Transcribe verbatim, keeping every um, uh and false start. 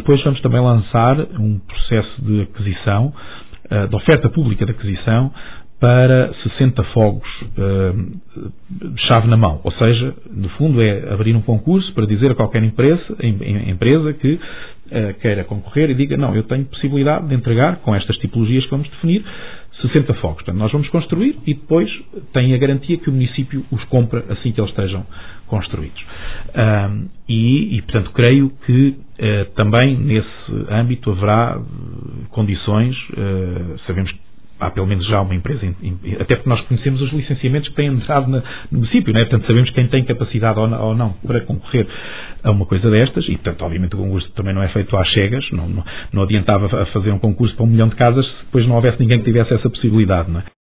depois vamos também lançar um processo de aquisição, uh, de oferta pública de aquisição, para sessenta fogos uh, chave na mão. Ou seja, no fundo é abrir um concurso para dizer a qualquer empresa, em, em, empresa que uh, queira concorrer e diga, não, eu tenho possibilidade de entregar, com estas tipologias que vamos definir, sessenta fogos. Portanto, nós vamos construir e depois tem a garantia que o município os compra assim que eles estejam construídos. Um, e, e, portanto, creio que uh, também nesse âmbito haverá uh, condições, uh, sabemos que há pelo menos já uma empresa, até porque nós conhecemos os licenciamentos que têm entrado no município, não é? Portanto, sabemos quem tem capacidade ou não para concorrer a uma coisa destas, e, portanto, obviamente o concurso também não é feito às cegas, não, não, não adiantava fazer um concurso para um milhão de casas se depois não houvesse ninguém que tivesse essa possibilidade, não é?